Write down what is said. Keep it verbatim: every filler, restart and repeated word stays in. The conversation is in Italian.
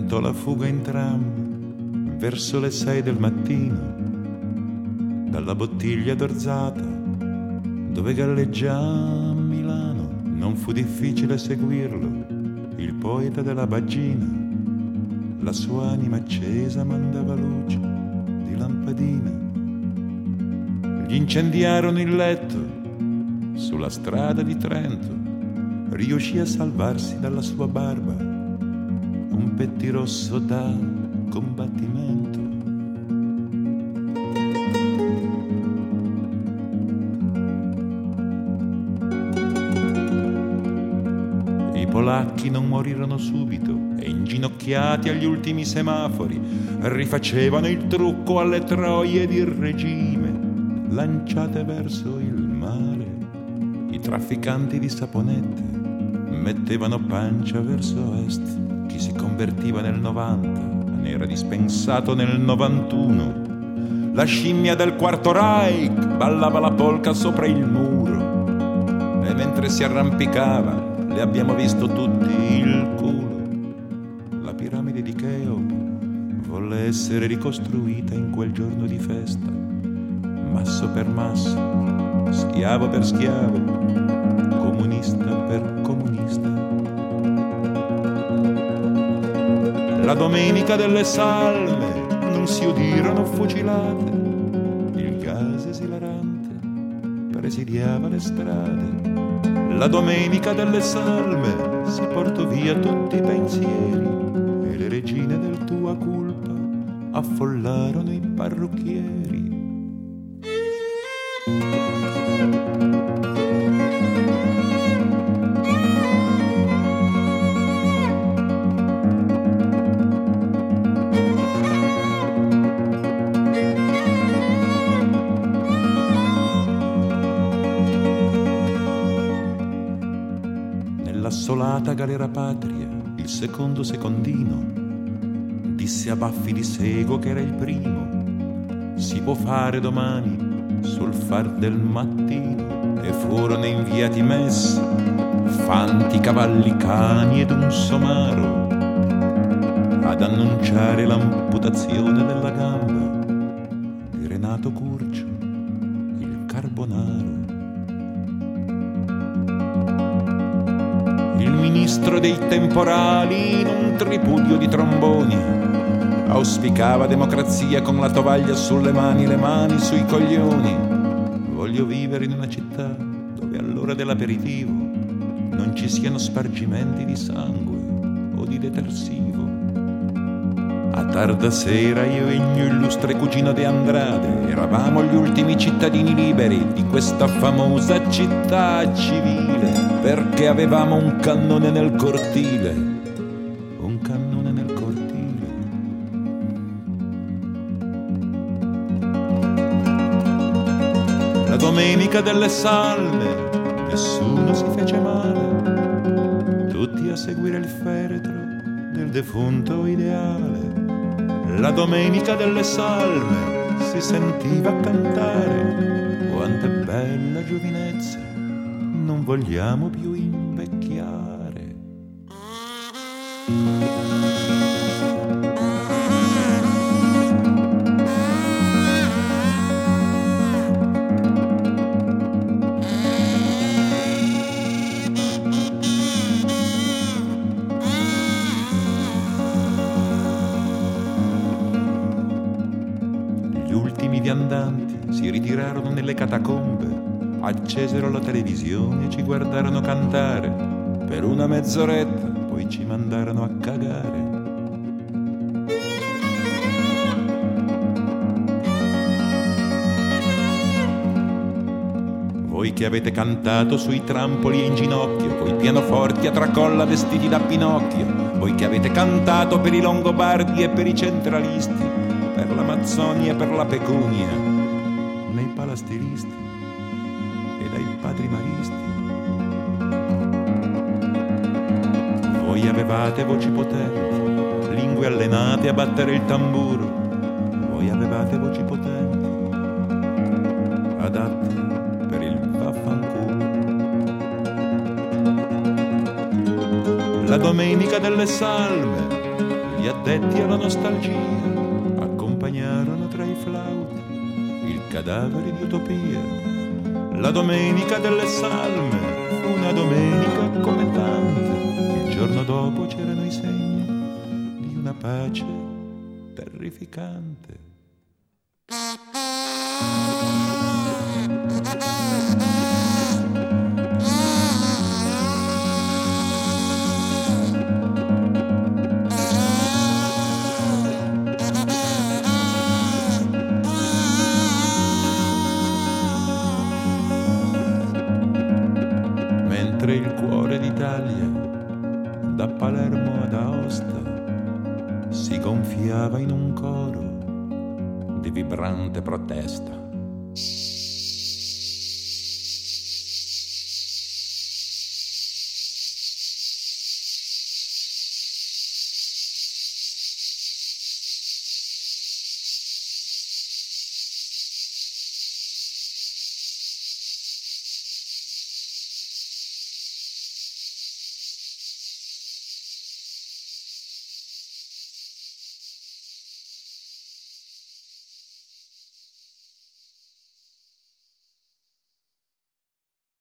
tentò la fuga in tram verso le sei del mattino dalla bottiglia d'Orzata dove galleggia a Milano. Non fu difficile seguirlo, il poeta della Baggina, la sua anima accesa mandava luce di lampadina. Gli incendiarono il letto sulla strada di Trento, riuscì a salvarsi dalla sua barba un pettirosso da combattimento. I polacchi non morirono subito e inginocchiati agli ultimi semafori rifacevano il trucco alle troie di regime lanciate verso il mare. I trafficanti di saponette mettevano pancia verso est. Chi si convertiva nel novanta ne era dispensato nel novantuno. La scimmia del Quarto Reich ballava la polca sopra il muro e mentre si arrampicava le abbiamo visto tutti il culo. La piramide di Cheope volle essere ricostruita in quel giorno di festa, masso per masso, schiavo per schiavo, comunista per comunista. La domenica delle salme non si udirono fucilate, il gas esilarante presidiava le strade. La domenica delle salme si portò via tutti i pensieri e le regine del tua culpa affollarono i parrucchieri. L'assolata galera patria, il secondo secondino disse a baffi di sego che era il primo. Si può fare domani sul far del mattino. E furono inviati messi fanti, cavalli, cani ed un somaro ad annunciare l'amputazione della gamba di Renato Curcio, il carbonaro. Il ministro dei temporali in un tripudio di tromboni auspicava democrazia con la tovaglia sulle mani, le mani sui coglioni. Voglio vivere in una città dove all'ora dell'aperitivo non ci siano spargimenti di sangue o di detersivo. A tarda sera io e il mio illustre cugino De Andrade eravamo gli ultimi cittadini liberi di questa famosa città civile, perché avevamo un cannone nel cortile, un cannone nel cortile. La domenica delle salme nessuno si fece male, tutti a seguire il feretro del defunto ideale. La domenica delle salme si sentiva cantare: quanto è bella giovinezza, non vogliamo più invecchiare. Gli ultimi viandanti si ritirarono nelle catacombe, accesero la televisione e ci guardarono cantare per una mezz'oretta, poi ci mandarono a cagare. Voi che avete cantato sui trampoli e in ginocchio, coi pianoforti a tracolla vestiti da Pinocchio, voi che avete cantato per i longobardi e per i centralisti, per l'Amazzonia e per la pecunia, nei palastiristi e dai padri maristi. Voi avevate voci potenti, lingue allenate a battere il tamburo. Voi avevate voci potenti, adatte per il vaffanculo. La domenica delle salme gli gli addetti alla nostalgia accompagnarono tra i flauti il cadavere di utopia. La domenica delle salme fu una domenica come tante. Il giorno dopo c'erano i segni di una pace terrificante. Mentre il cuore d'Italia da Palermo ad Aosta si gonfiava in un coro di vibrante protesta.